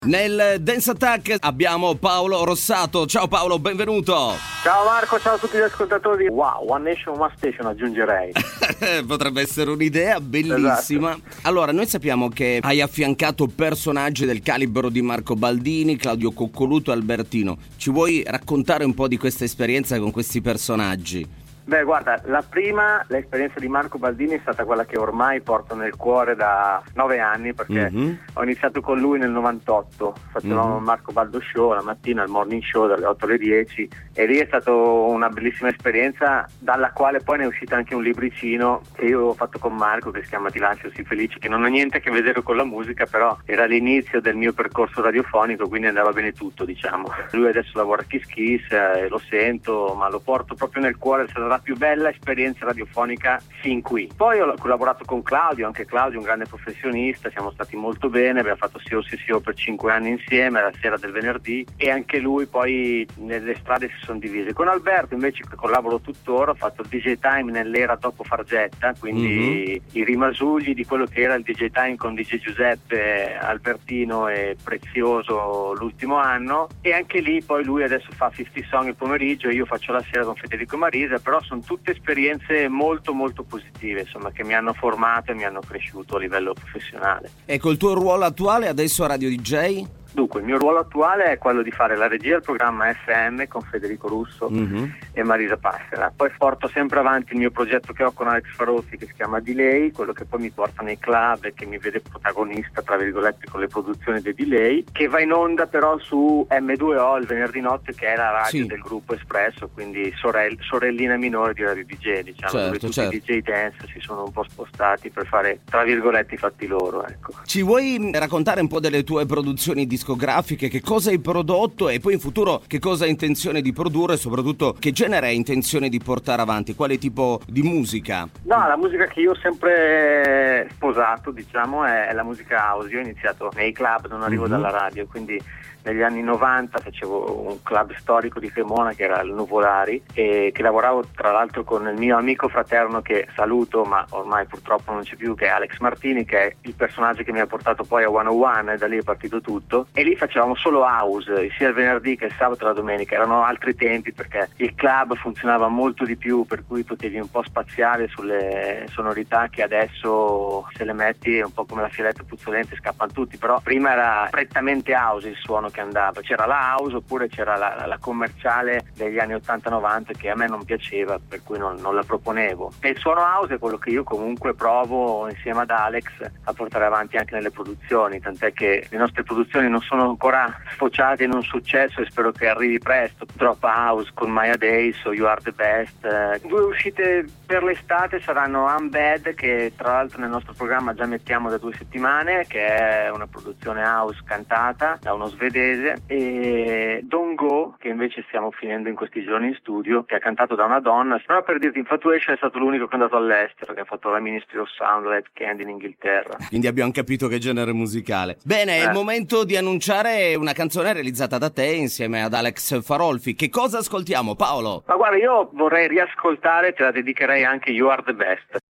Nel Dance Attack abbiamo Paolo Rossato. Ciao Paolo, benvenuto. Ciao Marco, ciao a tutti gli ascoltatori. Wow, One Nation, One Station aggiungerei. Potrebbe essere un'idea bellissima. Esatto. Allora, noi sappiamo che hai affiancato personaggi del calibro di Marco Baldini, Claudio Coccoluto e Albertino. Ci vuoi raccontare un po' di questa esperienza con questi personaggi? Beh, guarda, l'esperienza di Marco Baldini è stata quella che ormai porto nel cuore da 9 anni, perché ho iniziato con lui nel 98, facevamo il Marco Baldo Show la mattina, il morning show dalle 8 alle 10, e lì è stata una bellissima esperienza, dalla quale poi ne è uscito anche un libricino che io ho fatto con Marco, che si chiama Ti lascio sii felice, che non ha niente a che vedere con la musica, però era l'inizio del mio percorso radiofonico, quindi andava bene tutto, diciamo. Lui adesso lavora a Kiss Kiss, lo sento, ma lo porto proprio nel cuore, è stata la più bella esperienza radiofonica fin qui. Poi ho collaborato con Claudio, anche Claudio un grande professionista, siamo stati molto bene, abbiamo fatto SEO per 5 anni insieme, la sera del venerdì, e anche lui poi nelle strade si sono divise. Con Alberto invece, che collaboro tuttora, ho fatto il DJ Time nell'era dopo Fargetta, quindi i rimasugli di quello che era il DJ Time con DJ Giuseppe, Albertino e Prezioso l'ultimo anno, e anche lì poi lui adesso fa 50 Song il pomeriggio e io faccio la sera con Federico Marisa, però sono tutte esperienze molto molto positive, insomma, che mi hanno formato e mi hanno cresciuto a livello professionale. Ecco, il tuo ruolo attuale adesso a Radio DJ? Dunque, il mio ruolo attuale è quello di fare la regia del programma FM con Federico Russo e Marisa Passera. Poi porto sempre avanti il mio progetto che ho con Alex Farozzi, che si chiama Delay, quello che poi mi porta nei club e che mi vede protagonista, tra virgolette, con le produzioni dei Delay, che va in onda però su M2O il venerdì notte, che è la radio del gruppo Espresso, quindi sorellina minore di Radio DJ, diciamo, dove tutti i DJ dance si sono un po' spostati per fare, tra virgolette, i fatti loro, ecco. Ci vuoi raccontare un po' delle tue produzioni discografiche, che cosa hai prodotto e poi in futuro che cosa hai intenzione di produrre e soprattutto che genere hai intenzione di portare avanti, quale tipo di musica? No, la musica che io ho sempre sposato, diciamo, è la musica house. Io ho iniziato nei club, non arrivo dalla radio, quindi negli anni 90 facevo un club storico di Cremona che era il Nuvolari, e che lavoravo tra l'altro con il mio amico fraterno, che saluto ma ormai purtroppo non c'è più, che è Alex Martini, che è il personaggio che mi ha portato poi a 101, e da lì è partito tutto, e lì facevamo solo house sia il venerdì che il sabato e la domenica. Erano altri tempi perché il club funzionava molto di più, per cui potevi un po' spaziare sulle sonorità che adesso, se le metti, è un po' come la fialetta puzzolente, scappano tutti, però prima era prettamente house il suono che andava, c'era la house oppure c'era la commerciale degli anni 80-90 che a me non piaceva, per cui non la proponevo. E il suono house è quello che io comunque provo insieme ad Alex a portare avanti anche nelle produzioni, tant'è che le nostre produzioni non sono ancora sfociate in un successo e spero che arrivi presto. Drop House con Maya Days o You Are The Best. 2 uscite per l'estate saranno Unbad, che tra l'altro nel nostro programma già mettiamo da 2 settimane, che è una produzione house cantata da uno svedese, e Don't Go, che invece stiamo finendo in questi giorni in studio, che è cantato da una donna. Però per dirti, Infatuation è stato l'unico che è andato all'estero, che ha fatto la Ministry of Sound, Red Candy in Inghilterra. Quindi abbiamo capito che genere musicale. Bene, è il momento di annunciare una canzone realizzata da te insieme ad Alex Farolfi. Che cosa ascoltiamo, Paolo? Ma guarda, io vorrei riascoltare, te la dedicherei anche, You Are The Best.